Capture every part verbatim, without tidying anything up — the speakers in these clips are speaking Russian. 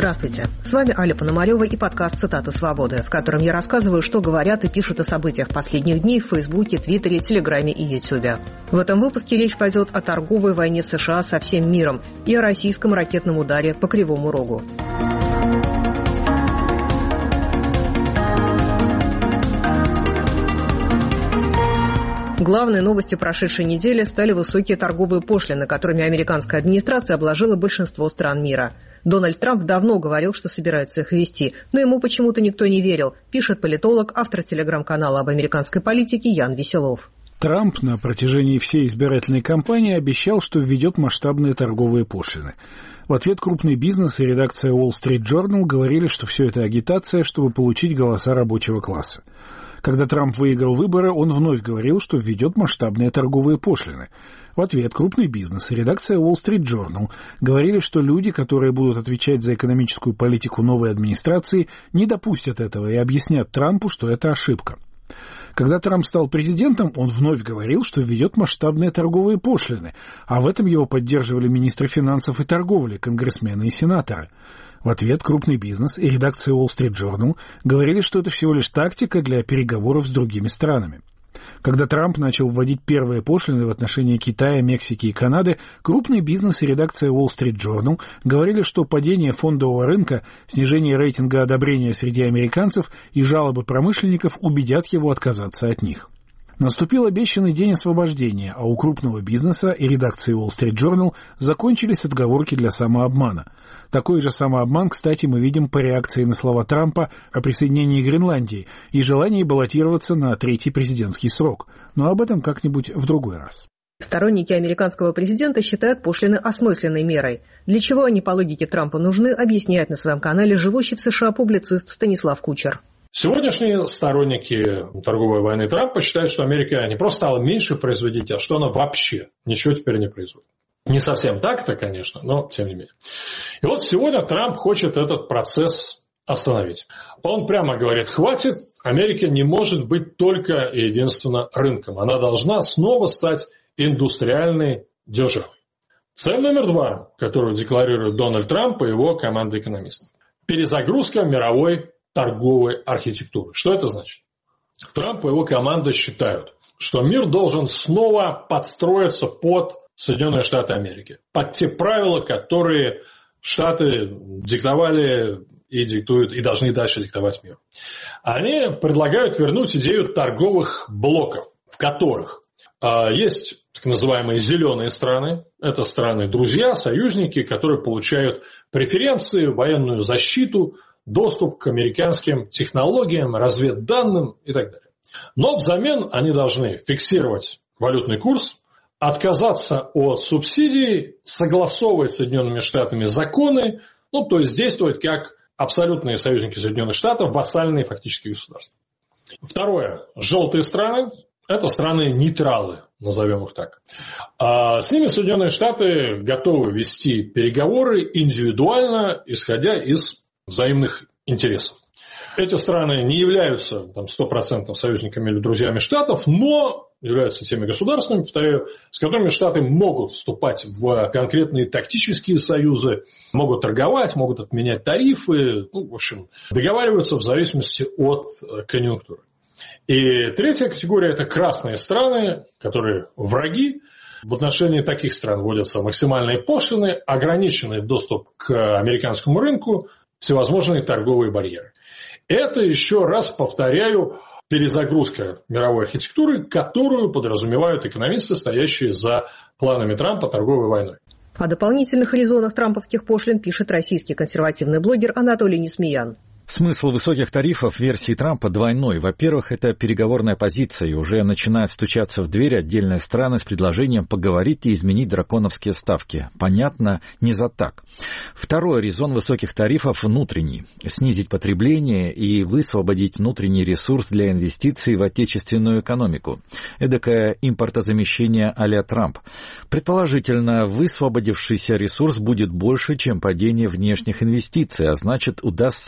Здравствуйте, с вами Аля Пономарева и подкаст «Цитаты свободы», в котором я рассказываю, что говорят и пишут о событиях последних дней в Фейсбуке, Твиттере, Телеграме и Ютубе. В этом выпуске речь пойдет о торговой войне США со всем миром и о российском ракетном ударе по Кривому Рогу. Главной новостью прошедшей недели стали высокие торговые пошлины, которыми американская администрация обложила большинство стран мира. Дональд Трамп давно говорил, что собирается их ввести, но ему почему-то никто не верил, пишет политолог, автор телеграм-канала об американской политике Ян Веселов. Трамп на протяжении всей избирательной кампании обещал, что введет масштабные торговые пошлины. В ответ крупный бизнес и редакция Wall Street Journal говорили, что все это агитация, чтобы получить голоса рабочего класса. Когда Трамп выиграл выборы, он вновь говорил, что введет масштабные торговые пошлины. В ответ крупный бизнес и редакция Wall Street Journal говорили, что люди, которые будут отвечать за экономическую политику новой администрации, не допустят этого и объяснят Трампу, что это ошибка. Когда Трамп стал президентом, он вновь говорил, что введет масштабные торговые пошлины, а в этом его поддерживали министры финансов и торговли, конгрессмены и сенаторы. В ответ крупный бизнес и редакция Wall Street Journal говорили, что это всего лишь тактика для переговоров с другими странами. Когда Трамп начал вводить первые пошлины в отношении Китая, Мексики и Канады, крупный бизнес и редакция Wall Street Journal говорили, что падение фондового рынка, снижение рейтинга одобрения среди американцев и жалобы промышленников убедят его отказаться от них. Наступил обещанный день освобождения, а у крупного бизнеса и редакции Wall Street Journal закончились отговорки для самообмана. Такой же самообман, кстати, мы видим по реакции на слова Трампа о присоединении Гренландии и желании баллотироваться на третий президентский срок. Но об этом как-нибудь в другой раз. Сторонники американского президента считают пошлины осмысленной мерой. Для чего они по логике Трампа нужны, объясняет на своем канале живущий в США публицист Станислав Кучер. Сегодняшние сторонники торговой войны Трампа считают, что Америка не просто стала меньше производить, а что она вообще ничего теперь не производит. Не совсем так-то, конечно, но тем не менее. И вот сегодня Трамп хочет этот процесс остановить. Он прямо говорит, хватит, Америка не может быть только и единственно рынком. Она должна снова стать индустриальной державой. Цель номер два, которую декларирует Дональд Трамп и его команда экономистов. Перезагрузка мировой торговой архитектуры. Что это значит? Трамп и его команда считают, что мир должен снова подстроиться под Соединенные Штаты Америки, под те правила, которые Штаты диктовали и диктуют, и должны дальше диктовать миру. Они предлагают вернуть идею торговых блоков, в которых э, есть так называемые зеленые страны. Это страны-друзья, союзники, которые получают преференции, военную защиту, доступ к американским технологиям, разведданным и так далее. Но взамен они должны фиксировать валютный курс, отказаться от субсидий, согласовывать с Соединенными Штатами законы, ну, то есть действовать как абсолютные союзники Соединенных Штатов, вассальные фактически государства. Второе. Желтые страны – это страны-нейтралы, назовем их так. А с ними Соединенные Штаты готовы вести переговоры индивидуально, исходя из взаимных интересов. Эти страны не являются там, сто процентов союзниками или друзьями Штатов, но являются теми государствами, повторяю, с которыми Штаты могут вступать в конкретные тактические союзы, могут торговать, могут отменять тарифы, ну, в общем, договариваются в зависимости от конъюнктуры. И третья категория – это красные страны, которые враги. В отношении таких стран вводятся максимальные пошлины, ограниченный доступ к американскому рынку, всевозможные торговые барьеры. Это, еще раз повторяю, перезагрузка мировой архитектуры, которую подразумевают экономисты, стоящие за планами Трампа торговой войной. О дополнительных резонах трамповских пошлин пишет российский консервативный блогер Анатолий Несмеян. Смысл высоких тарифов версии Трампа двойной. Во-первых, это переговорная позиция, и уже начинают стучаться в дверь отдельные страны с предложением поговорить и изменить драконовские ставки. Понятно, не за так. Второй резон высоких тарифов внутренний. Снизить потребление и высвободить внутренний ресурс для инвестиций в отечественную экономику. Эдакое импортозамещение а-ля Трамп. Предположительно, высвободившийся ресурс будет больше, чем падение внешних инвестиций, а значит, удастся осуществить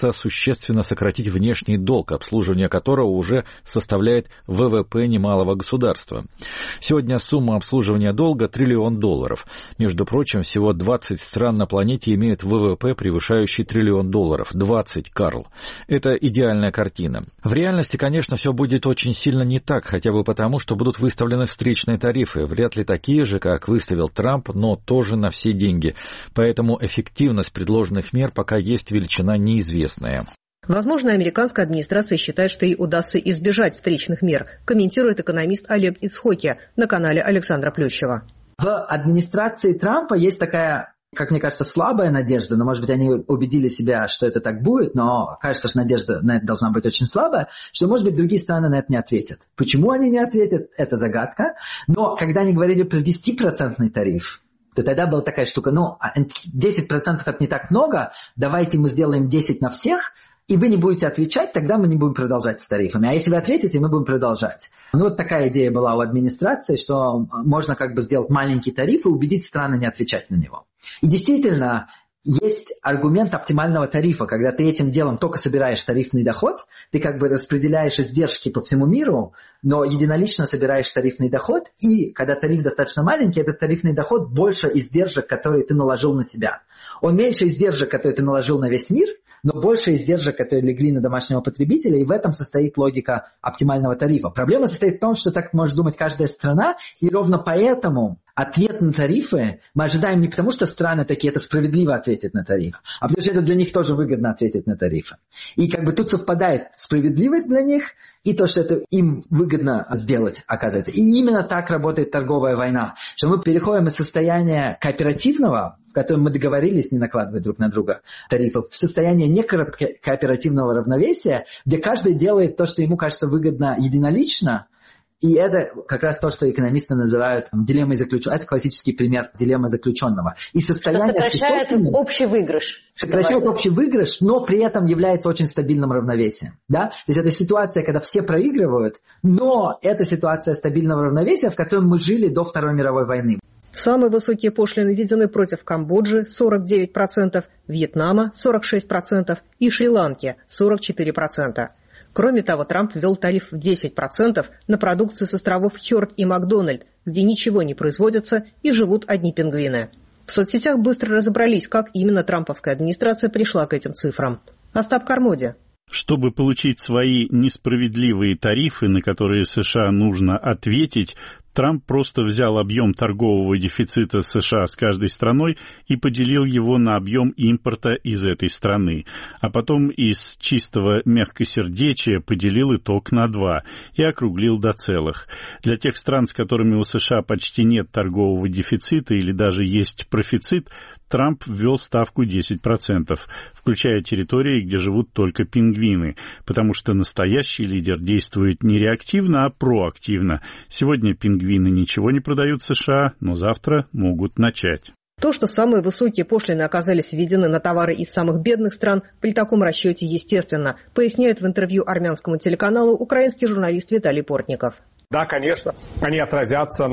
существенно сократить внешний долг, обслуживание которого уже составляет вэ вэ пэ немалого государства. Сегодня сумма обслуживания долга – триллион долларов. Между прочим, всего двадцать стран на планете имеют вэ вэ пэ, превышающий триллион долларов. двадцать, Карл. Это идеальная картина. В реальности, конечно, все будет очень сильно не так, хотя бы потому, что будут выставлены встречные тарифы, вряд ли такие же, как выставил Трамп, но тоже на все деньги. Поэтому эффективность предложенных мер пока есть величина неизвестная. Возможно, американская администрация считает, что ей удастся избежать встречных мер, комментирует экономист Олег Ицхоки на канале Александра Плющева. В администрации Трампа есть такая, как мне кажется, слабая надежда, но, может быть, они убедили себя, что это так будет, но кажется, что надежда на это должна быть очень слабая, что, может быть, другие страны на это не ответят. Почему они не ответят, это загадка. Но когда они говорили про десятипроцентный тариф, то тогда была такая штука, ну, десять процентов это не так много, давайте мы сделаем десять на всех, и вы не будете отвечать, тогда мы не будем продолжать с тарифами. А если вы ответите, мы будем продолжать. Ну, вот такая идея была у администрации, что можно как бы сделать маленький тариф и убедить страны не отвечать на него. И действительно, есть аргумент оптимального тарифа, когда ты этим делом только собираешь тарифный доход, ты как бы распределяешь издержки по всему миру, но единолично собираешь тарифный доход, и когда тариф достаточно маленький, этот тарифный доход больше издержек, которые ты наложил на себя. Он меньше издержек, которые ты наложил на весь мир, но больше издержек, которые легли на домашнего потребителя, и в этом состоит логика оптимального тарифа. Проблема состоит в том, что так может думать каждая страна, и ровно поэтому ответ на тарифы мы ожидаем не потому, что страны такие это справедливо ответят на тариф, а потому что это для них тоже выгодно ответить на тарифы. И как бы тут совпадает справедливость для них и то, что это им выгодно сделать, оказывается. И именно так работает торговая война, что мы переходим из состояния кооперативного, в котором мы договорились не накладывать друг на друга тарифов, в состояние некооперативного равновесия, где каждый делает то, что ему кажется выгодно единолично. И это как раз то, что экономисты называют дилеммой заключенного. Это классический пример дилеммы заключенного. И состояние что сокращает общий выигрыш. Сокращает общий выигрыш, но при этом является очень стабильным равновесием. Да? То есть это ситуация, когда все проигрывают, но это ситуация стабильного равновесия, в котором мы жили до Второй мировой войны. Самые высокие пошлины введены против Камбоджи – сорок девять процентов, Вьетнама – сорок шесть процентов и Шри-Ланки – сорок четыре процента. Кроме того, Трамп ввел тариф в десять процентов на продукцию с островов Хёрд и Макдональд, где ничего не производится и живут одни пингвины. В соцсетях быстро разобрались, как именно трамповская администрация пришла к этим цифрам. Остап Кармоди. Чтобы получить свои несправедливые тарифы, на которые США нужно ответить, Трамп просто взял объем торгового дефицита США с каждой страной и поделил его на объем импорта из этой страны. А потом из чистого мягкосердечия поделил итог на два и округлил до целых. Для тех стран, с которыми у США почти нет торгового дефицита или даже есть профицит, Трамп ввел ставку десять процентов, включая территории, где живут только пингвины, потому что настоящий лидер действует не реактивно, а проактивно. Сегодня пингвины ничего не продают в США, но завтра могут начать. То, что самые высокие пошлины оказались введены на товары из самых бедных стран, при таком расчете естественно, поясняет в интервью армянскому телеканалу украинский журналист Виталий Портников. Да, конечно, они отразятся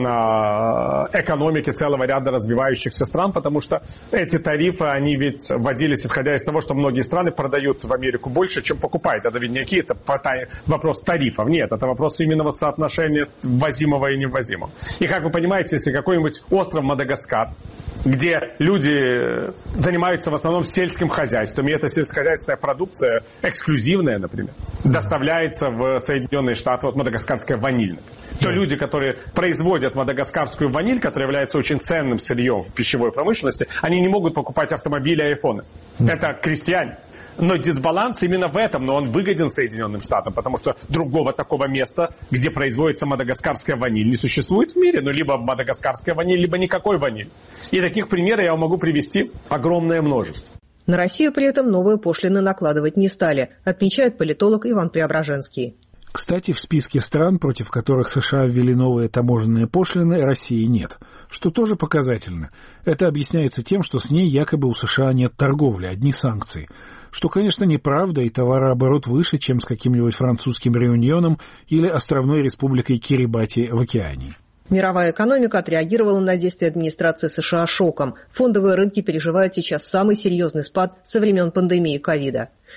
на экономике целого ряда развивающихся стран, потому что эти тарифы, они ведь вводились исходя из того, что многие страны продают в Америку больше, чем покупают. Это ведь не какие-то вопрос тарифов, нет, это вопрос именно вот соотношения ввозимого и неввозимого. И как вы понимаете, если какой-нибудь остров Мадагаскар, где люди занимаются в основном сельским хозяйством, и эта сельскохозяйственная продукция, эксклюзивная, например, доставляется в Соединенные Штаты, вот мадагаскарская ваниль, то люди, которые производят мадагаскарскую ваниль, которая является очень ценным сырьем в пищевой промышленности, они не могут покупать автомобили и айфоны. Это крестьяне. Но дисбаланс именно в этом, но он выгоден Соединенным Штатам, потому что другого такого места, где производится мадагаскарская ваниль, не существует в мире. Ну, либо мадагаскарская ваниль, либо никакой ваниль. И таких примеров я вам могу привести огромное множество. На Россию при этом новые пошлины накладывать не стали, отмечает политолог Иван Преображенский. Кстати, в списке стран, против которых США ввели новые таможенные пошлины, России нет, что тоже показательно. Это объясняется тем, что с ней якобы у США нет торговли, одни санкции. Что, конечно, неправда, и товарооборот выше, чем с каким-нибудь французским Реуньоном или островной республикой Кирибати в Океании. Мировая экономика отреагировала на действия администрации США шоком. Фондовые рынки переживают сейчас самый серьезный спад со времен пандемии ковида.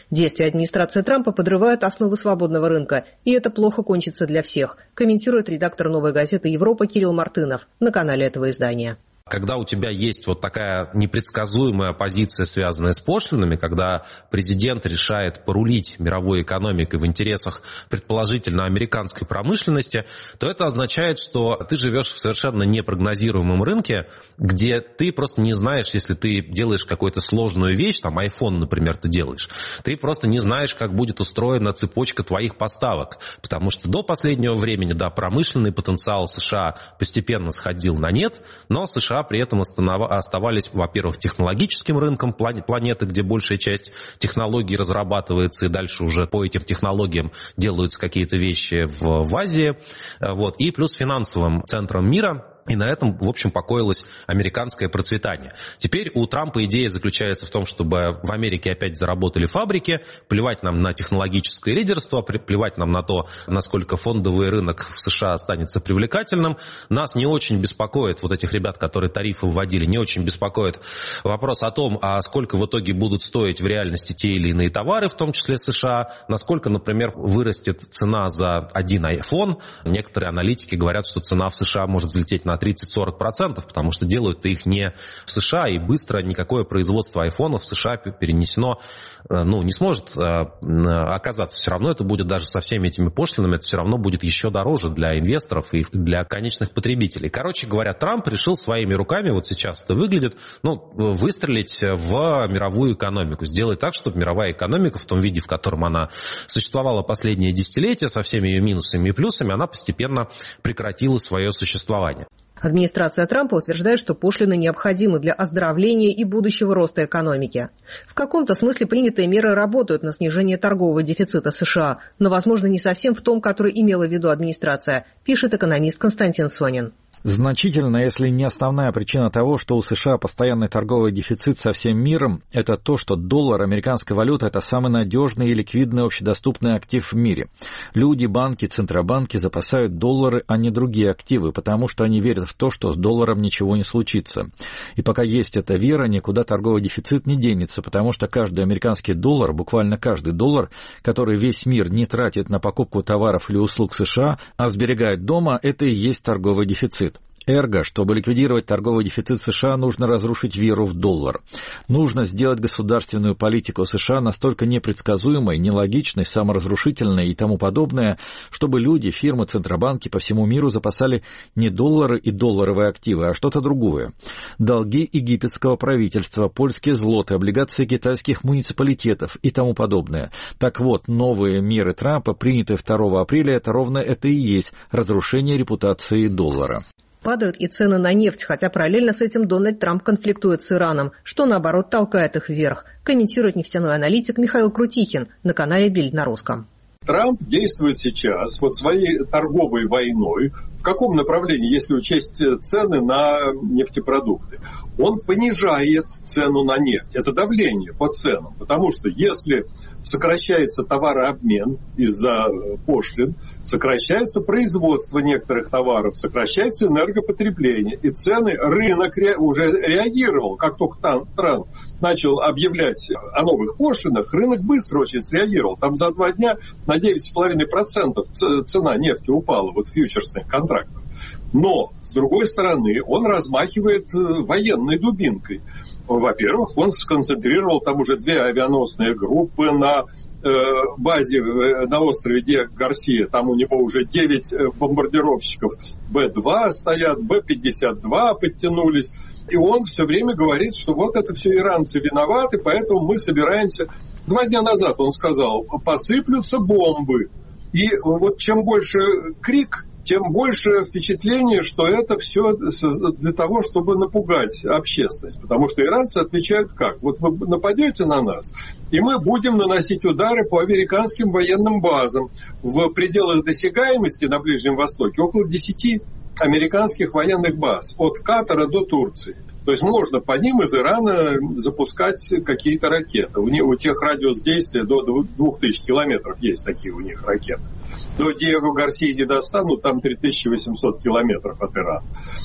Действия администрации Трампа подрывают основы свободного рынка, и это плохо кончится для всех, комментирует редактор «Новой газеты Европа» Кирилл Мартынов на канале этого издания. Когда у тебя есть вот такая непредсказуемая позиция, связанная с пошлинами, когда президент решает порулить мировой экономикой в интересах, предположительно, американской промышленности, то это означает, что ты живешь в совершенно непрогнозируемом рынке, где ты просто не знаешь, если ты делаешь какую-то сложную вещь, там iPhone, например, ты делаешь, ты просто не знаешь, как будет устроена цепочка твоих поставок, потому что до последнего времени, да, промышленный потенциал США постепенно сходил на нет, но США при этом оставались, во-первых, технологическим рынком планеты, где большая часть технологий разрабатывается, и дальше уже по этим технологиям делаются какие-то вещи в, в Азии, вот, и плюс финансовым центром мира. И на этом, в общем, покоилось американское процветание. Теперь у Трампа идея заключается в том, чтобы в Америке опять заработали фабрики, плевать нам на технологическое лидерство, плевать нам на то, насколько фондовый рынок в США останется привлекательным. Нас не очень беспокоит, вот этих ребят, которые тарифы вводили, не очень беспокоит вопрос о том, а сколько в итоге будут стоить в реальности те или иные товары, в том числе США, насколько, например, вырастет цена за один iPhone. Некоторые аналитики говорят, что цена в США может взлететь на тридцать-сорок процентов, потому что делают-то их не в США, и быстро никакое производство айфонов в США перенесено, ну, не сможет оказаться. Все равно это будет даже со всеми этими пошлинами, это все равно будет еще дороже для инвесторов и для конечных потребителей. Короче говоря, Трамп решил своими руками, вот сейчас это выглядит, ну, выстрелить в мировую экономику, сделать так, чтобы мировая экономика в том виде, в котором она существовала последние десятилетия, со всеми ее минусами и плюсами, она постепенно прекратила свое существование. Администрация Трампа утверждает, что пошлины необходимы для оздоровления и будущего роста экономики. В каком-то смысле принятые меры работают на снижение торгового дефицита США, но, возможно, не совсем в том, который имела в виду администрация, пишет экономист Константин Сонин. Значительно, если не основная причина того, что у США постоянный торговый дефицит со всем миром, это то, что доллар, американская валюта, это самый надежный и ликвидный общедоступный актив в мире. Люди, банки, центробанки запасают доллары, а не другие активы, потому что они верят в то, что с долларом ничего не случится. И пока есть эта вера, никуда торговый дефицит не денется, потому что каждый американский доллар, буквально каждый доллар, который весь мир не тратит на покупку товаров или услуг США, а сберегает дома, это и есть торговый дефицит. Эрго, чтобы ликвидировать торговый дефицит США, нужно разрушить веру в доллар. Нужно сделать государственную политику США настолько непредсказуемой, нелогичной, саморазрушительной и тому подобное, чтобы люди, фирмы, центробанки по всему миру запасали не доллары и долларовые активы, а что-то другое. Долги египетского правительства, польские злоты, облигации китайских муниципалитетов и тому подобное. Так вот, новые меры Трампа, принятые второго апреля, это ровно это и есть разрушение репутации доллара. Падают и цены на нефть, хотя параллельно с этим Дональд Трамп конфликтует с Ираном, что, наоборот, толкает их вверх, комментирует нефтяной аналитик Михаил Крутихин на канале «Бильд» на русском. Трамп действует сейчас вот своей торговой войной. В каком направлении, если учесть цены на нефтепродукты? Он понижает цену на нефть. Это давление по ценам. Потому что если сокращается товарообмен из-за пошлин, сокращается производство некоторых товаров, сокращается энергопотребление. И цены, рынок уже реагировал. Как только Трамп начал объявлять о новых пошлинах, рынок быстро очень среагировал. Там за два дня на девять целых пять десятых процента цена нефти упала вот в фьючерсных контрактах. Но, с другой стороны, он размахивает военной дубинкой. Во-первых, он сконцентрировал там уже две авианосные группы на э, базе на острове Диего Гарсия. Там у него уже девять бомбардировщиков Бэ два стоят, Бэ пятьдесят два подтянулись. И он все время говорит, что вот это все иранцы виноваты, поэтому мы собираемся... Два дня назад он сказал, посыплются бомбы. И вот чем больше крик, тем больше впечатление, что это все для того, чтобы напугать общественность. Потому что иранцы отвечают как? Вот вы нападете на нас, и мы будем наносить удары по американским военным базам. В пределах досягаемости на Ближнем Востоке около десяти американских военных баз, от Катара до Турции. То есть можно по ним из Ирана запускать какие-то ракеты. У них, у тех радиус действия до двух тысяч километров есть такие у них ракеты. До Диего Гарсии не достанут, там три тысячи восемьсот километров от Ирана.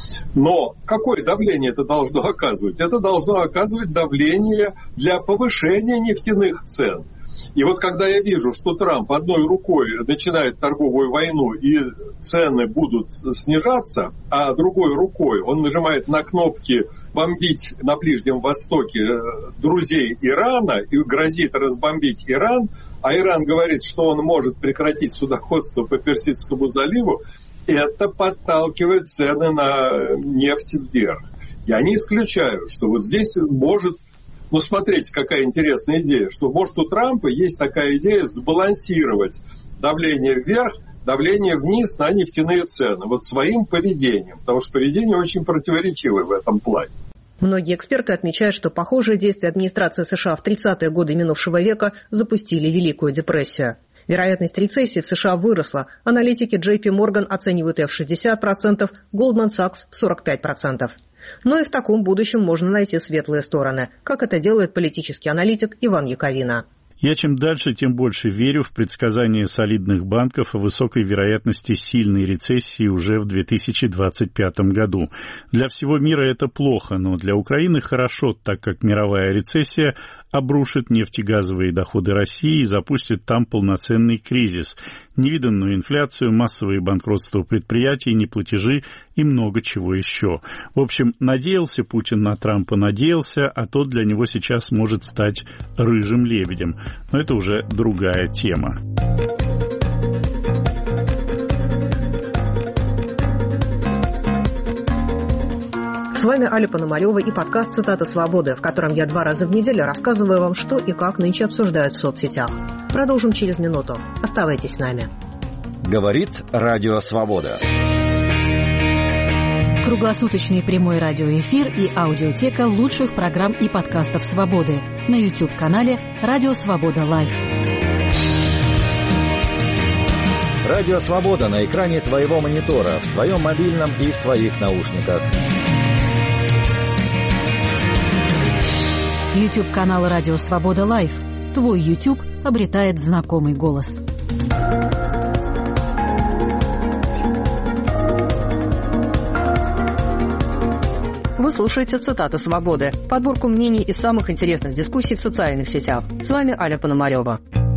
Но какое давление это должно оказывать? Это должно оказывать давление для повышения нефтяных цен. И вот когда я вижу, что Трамп одной рукой начинает торговую войну и цены будут снижаться, а другой рукой он нажимает на кнопки бомбить на Ближнем Востоке друзей Ирана и грозит разбомбить Иран, а Иран говорит, что он может прекратить судоходство по Персидскому заливу, это подталкивает цены на нефть вверх. Я не исключаю, что вот здесь может... Ну, смотрите, какая интересная идея, что, может, у Трампа есть такая идея сбалансировать давление вверх, давление вниз на нефтяные цены, вот своим поведением, потому что поведение очень противоречивое в этом плане. Многие эксперты отмечают, что похожие действия администрации США в тридцатые годы минувшего века запустили Великую депрессию. Вероятность рецессии в США выросла. Аналитики джей пи Morgan оценивают ее в шестьдесят процентов, Goldman Sachs в сорок пять процентов. Но и в таком будущем можно найти светлые стороны, как это делает политический аналитик Иван Яковина. Я чем дальше, тем больше верю в предсказания солидных банков о высокой вероятности сильной рецессии уже в две тысячи двадцать пятом году. Для всего мира это плохо, но для Украины хорошо, так как мировая рецессия обрушит нефтегазовые доходы России и запустит там полноценный кризис, невиданную инфляцию, массовые банкротства предприятий, неплатежи и много чего еще. В общем, надеялся Путин на Трампа, надеялся, а тот для него сейчас может стать рыжим лебедем. Но это уже другая тема. С вами Аля Пономарева и подкаст «Цитата свободы», в котором я два раза в неделю рассказываю вам, что и как нынче обсуждают в соцсетях. Продолжим через минуту. Оставайтесь с нами. Говорит Радио Свобода. Круглосуточный прямой радиоэфир и аудиотека лучших программ и подкастов «Свободы» на YouTube-канале «Радио Свобода Лайв». Радио Свобода на экране твоего монитора, в твоем мобильном и в твоих наушниках. YouTube-канал «Радио Свобода Лайв». Твой YouTube обретает знакомый голос. Вы слушаете «Цитаты свободы», подборку мнений из самых интересных дискуссий в социальных сетях. С вами Аля Пономарева.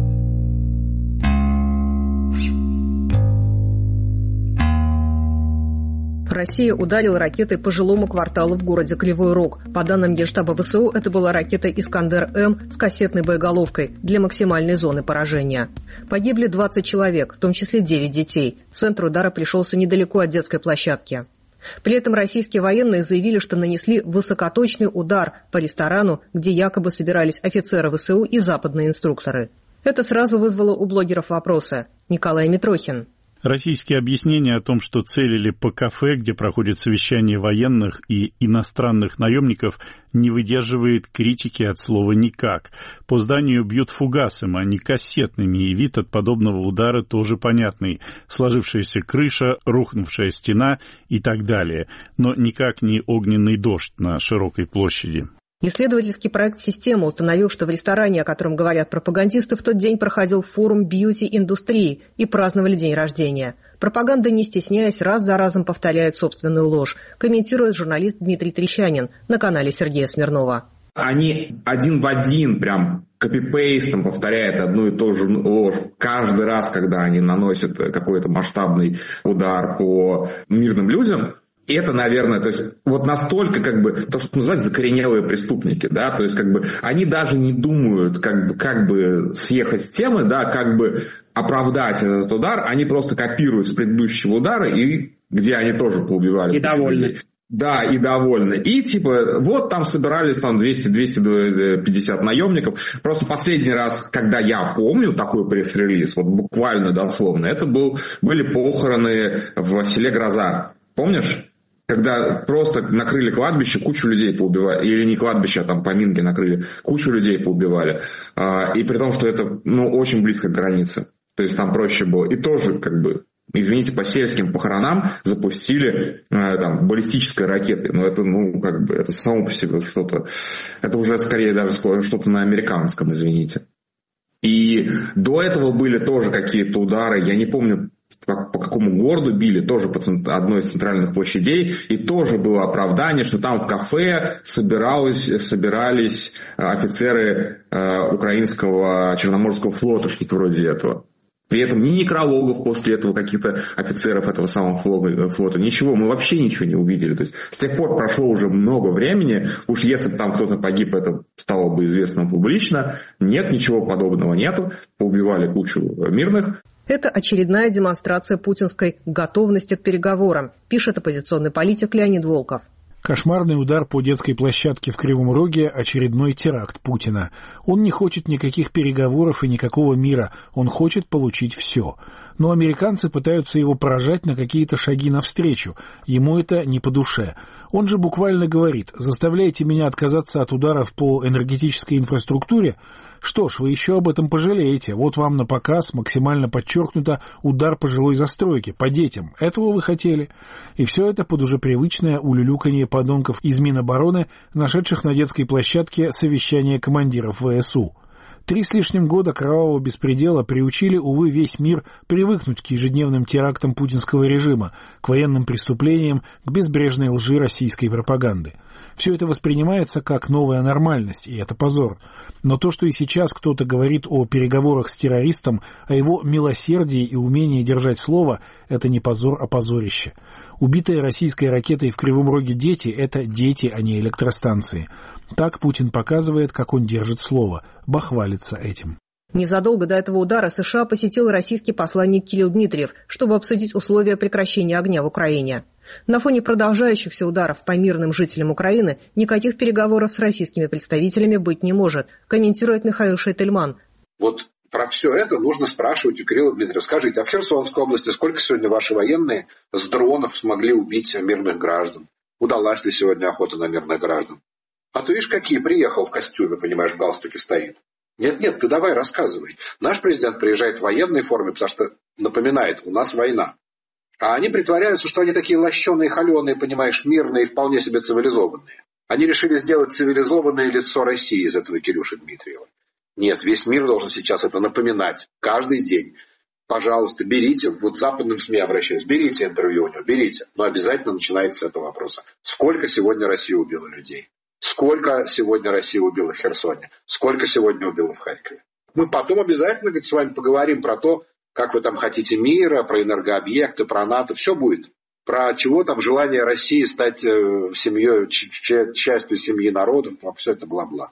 Россия ударила ракетой по жилому кварталу в городе Кривой Рог. По данным Генштаба ВСУ, это была ракета «Искандер-М» с кассетной боеголовкой для максимальной зоны поражения. Погибли двадцать человек, в том числе девять детей. Центр удара пришелся недалеко от детской площадки. При этом российские военные заявили, что нанесли высокоточный удар по ресторану, где якобы собирались офицеры ВСУ и западные инструкторы. Это сразу вызвало у блогеров вопросы. Николай Митрохин. Российские объяснения о том, что целили по кафе, где проходит совещание военных и иностранных наемников, не выдерживает критики от слова «никак». По зданию бьют фугасом, а не кассетными, и вид от подобного удара тоже понятный. Сложившаяся крыша, рухнувшая стена и так далее. Но никак не огненный дождь на широкой площади. Исследовательский проект «Система» установил, что в ресторане, о котором говорят пропагандисты, в тот день проходил форум бьюти-индустрии и праздновали день рождения. Пропаганда, не стесняясь, раз за разом повторяет собственную ложь, комментирует журналист Дмитрий Трещанин на канале Сергея Смирнова. Они один в один прям копипейстом повторяют одну и ту же ложь каждый раз, когда они наносят какой-то масштабный удар по мирным людям. И это, наверное, то есть вот настолько, как бы, то, что называют закоренелые преступники, да, то есть, как бы, они даже не думают, как бы, как бы съехать с темы, да, как бы оправдать этот удар, они просто копируют с предыдущего удара, и где они тоже поубивали. И довольны. Да, и довольны. И типа, вот там собирались там двести - двести пятьдесят наемников. Просто последний раз, когда я помню такой пресс-релиз, вот буквально дословно, это был, были похороны в селе Гроза. Помнишь? Когда просто накрыли кладбище, кучу людей поубивали. Или не кладбище, а там поминки накрыли. Кучу людей поубивали. И при том, что это, ну, очень близко к границе. То есть там проще было. И тоже, как бы, извините, по сельским похоронам запустили там баллистические ракеты. Но это, ну, как бы, это само по себе что-то. Это уже скорее даже что-то на американском, извините. И до этого были тоже какие-то удары. Я не помню, по, по какому городу били, тоже по цент... одной из центральных площадей, и тоже было оправдание, что там в кафе собиралось, собирались офицеры э, украинского Черноморского флота, что-то вроде этого. При этом ни некрологов после этого, каких-то офицеров этого самого флота, ничего, мы вообще ничего не увидели. То есть с тех пор прошло уже много времени, уж если бы там кто-то погиб, это стало бы известно публично. Нет, ничего подобного нету, поубивали кучу мирных. Это очередная демонстрация путинской готовности к переговорам, пишет оппозиционный политик Леонид Волков. Кошмарный удар по детской площадке в Кривом Роге – очередной теракт Путина. Он не хочет никаких переговоров и никакого мира, он хочет получить все. Но американцы пытаются его поражать на какие-то шаги навстречу. Ему это не по душе. Он же буквально говорит: заставляете меня отказаться от ударов по энергетической инфраструктуре? Что ж, вы еще об этом пожалеете. Вот вам на показ максимально подчеркнуто удар по жилой застройке, по детям. Этого вы хотели? И все это под уже привычное улюлюканье подонков из Минобороны, нашедших на детской площадке совещание командиров ВСУ. Три с лишним года кровавого беспредела приучили, увы, весь мир привыкнуть к ежедневным терактам путинского режима, к военным преступлениям, к безбрежной лжи российской пропаганды. Все это воспринимается как новая нормальность, и это позор. Но то, что и сейчас кто-то говорит о переговорах с террористом, о его милосердии и умении держать слово, это не позор, а позорище. Убитые российской ракетой в Кривом Роге дети – это дети, а не электростанции. Так Путин показывает, как он держит слово, бахвалится этим. Незадолго до этого удара США посетил российский посланник Кирилл Дмитриев, чтобы обсудить условия прекращения огня в Украине. На фоне продолжающихся ударов по мирным жителям Украины никаких переговоров с российскими представителями быть не может, комментирует Михаил Шейтельман. Вот про все это нужно спрашивать у Кирилла Дмитриева. Скажите, а в Херсонской области сколько сегодня ваши военные с дронов смогли убить мирных граждан? Удалась ли сегодня охота на мирных граждан? А то видишь, какие, приехал в костюме, понимаешь, в галстуке стоит. Нет-нет, ты давай рассказывай. Наш президент приезжает в военной форме, потому что напоминает, у нас война. А они притворяются, что они такие лощеные, холеные, понимаешь, мирные и вполне себе цивилизованные. Они решили сделать цивилизованное лицо России из этого Кирюши Дмитриева. Нет, весь мир должен сейчас это напоминать. Каждый день. Пожалуйста, берите, вот западным СМИ обращаюсь, берите интервью у него, берите. Но обязательно начинайте с этого вопроса. Сколько сегодня Россия убила людей? Сколько сегодня Россия убила в Херсоне? Сколько сегодня убила в Харькове? Мы потом обязательно, говорит, с вами поговорим про то, как вы там хотите мира, про энергообъекты, про НАТО, все будет. Про чего там желание России стать семьей, частью семьи народов, а все это бла-бла.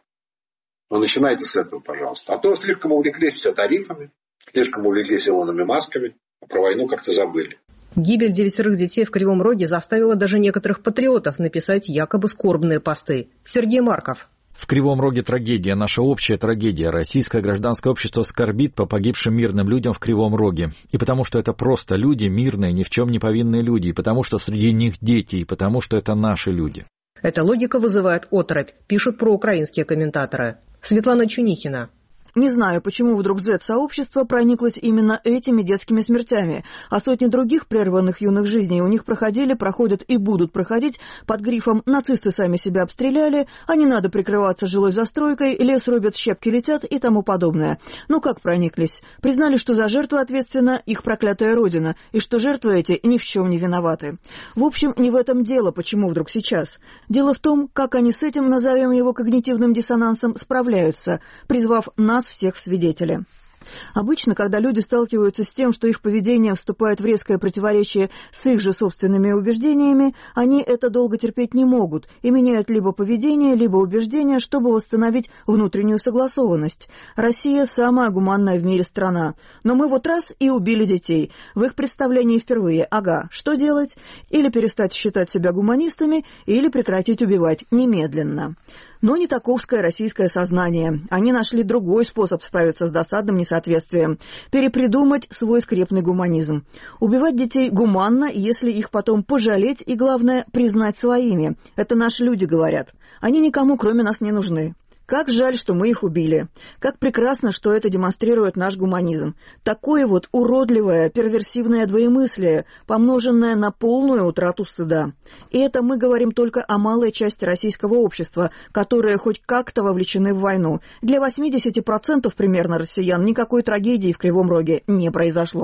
Но начинайте с этого, пожалуйста. А то слишком увлеклись все тарифами, слишком увлеклись Илонами Масками, а про войну как-то забыли. Гибель девятерых детей в Кривом Роге заставила даже некоторых патриотов написать якобы скорбные посты. Сергей Марков. В Кривом Роге трагедия, наша общая трагедия. Российское гражданское общество скорбит по погибшим мирным людям в Кривом Роге. И потому что это просто люди, мирные, ни в чем не повинные люди. И потому что среди них дети. И потому что это наши люди. Эта логика вызывает оторопь, пишут проукраинские комментаторы. Светлана Чунихина. Не знаю, почему вдруг зет-сообщество прониклось именно этими детскими смертями, а сотни других прерванных юных жизней у них проходили, проходят и будут проходить под грифом «нацисты сами себя обстреляли», «а не надо прикрываться жилой застройкой», «лес рубят, щепки летят» и тому подобное. Ну как прониклись? Признали, что за жертву ответственна их проклятая родина, и что жертвы эти ни в чем не виноваты. В общем, не в этом дело, почему вдруг сейчас. Дело в том, как они с этим, назовем его когнитивным диссонансом, справляются, призвав нас всех в свидетели. Обычно, когда люди сталкиваются с тем, что их поведение вступает в резкое противоречие с их же собственными убеждениями, они это долго терпеть не могут и меняют либо поведение, либо убеждения, чтобы восстановить внутреннюю согласованность. Россия – самая гуманная в мире страна. Но мы вот раз и убили детей. В их представлении впервые. Ага, что делать? Или перестать считать себя гуманистами, или прекратить убивать немедленно. Но не таковское российское сознание. Они нашли другой способ справиться с досадным несоответствием – перепридумать свой скрепный гуманизм. Убивать детей гуманно, если их потом пожалеть и, главное, признать своими. Это наши люди говорят. Они никому, кроме нас, не нужны. Как жаль, что мы их убили. Как прекрасно, что это демонстрирует наш гуманизм. Такое вот уродливое, перверсивное двоемыслие, помноженное на полную утрату стыда. И это мы говорим только о малой части российского общества, которые хоть как-то вовлечены в войну. Для восемьдесят процентов примерно россиян никакой трагедии в Кривом Роге не произошло.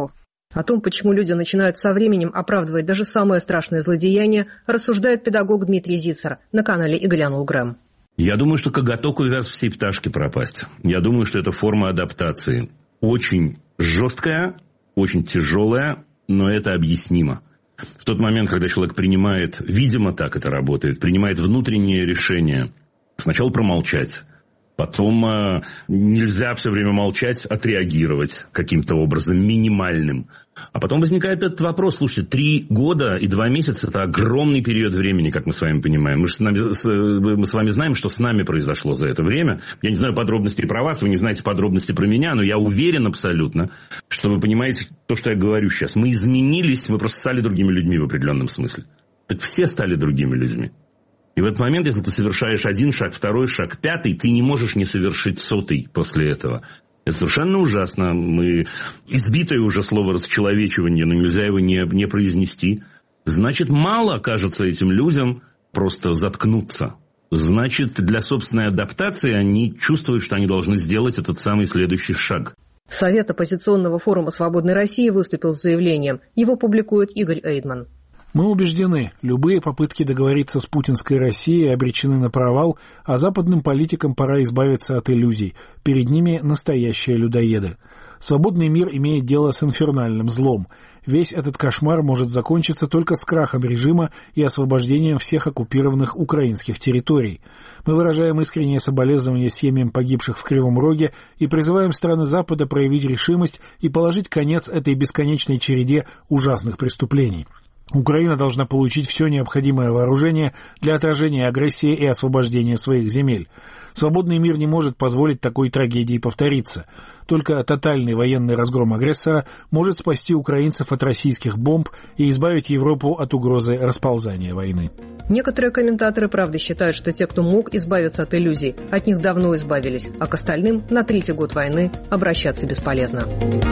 О том, почему люди начинают со временем оправдывать даже самое страшное злодеяние, рассуждает педагог Дмитрий Зицер на канале «И глянул Грэм». Я думаю, что коготок увяз всей пташки пропасть. Я думаю, что это форма адаптации. Очень жесткая, очень тяжелая, но это объяснимо. В тот момент, когда человек принимает, видимо, так это работает, принимает внутреннее решение, сначала промолчать, потом э, нельзя все время молчать, отреагировать каким-то образом минимальным. А потом возникает этот вопрос, слушайте, три года и два месяца – это огромный период времени, как мы с вами понимаем. Мы, же с, нами, с, мы с вами знаем, что с нами произошло за это время. Я не знаю подробностей про вас, вы не знаете подробностей про меня, но я уверен абсолютно, что вы понимаете то, что я говорю сейчас. Мы изменились, мы просто стали другими людьми в определенном смысле. Так все стали другими людьми. И в этот момент, если ты совершаешь один шаг, второй шаг, пятый, ты не можешь не совершить сотый после этого. Это совершенно ужасно. Мы... Избитое уже слово расчеловечивание, но нельзя его не, не произнести. Значит, мало, кажется, этим людям просто заткнуться. Значит, для собственной адаптации они чувствуют, что они должны сделать этот самый следующий шаг. Совет оппозиционного форума «Свободной России» выступил с заявлением. Его публикует Игорь Эйдман. Мы убеждены, любые попытки договориться с путинской Россией обречены на провал, а западным политикам пора избавиться от иллюзий. Перед ними настоящие людоеды. Свободный мир имеет дело с инфернальным злом. Весь этот кошмар может закончиться только с крахом режима и освобождением всех оккупированных украинских территорий. Мы выражаем искреннее соболезнование семьям погибших в Кривом Роге и призываем страны Запада проявить решимость и положить конец этой бесконечной череде ужасных преступлений. Украина должна получить все необходимое вооружение для отражения агрессии и освобождения своих земель. Свободный мир не может позволить такой трагедии повториться. Только тотальный военный разгром агрессора может спасти украинцев от российских бомб и избавить Европу от угрозы расползания войны. Некоторые комментаторы, правда, считают, что те, кто мог избавиться от иллюзий, от них давно избавились, а к остальным на третий год войны обращаться бесполезно.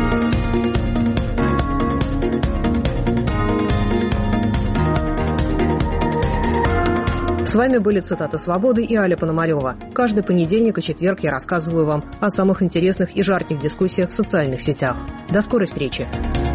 С вами были «Цитаты свободы» и Аля Пономарева. Каждый понедельник и четверг я рассказываю вам о самых интересных и жарких дискуссиях в социальных сетях. До скорой встречи!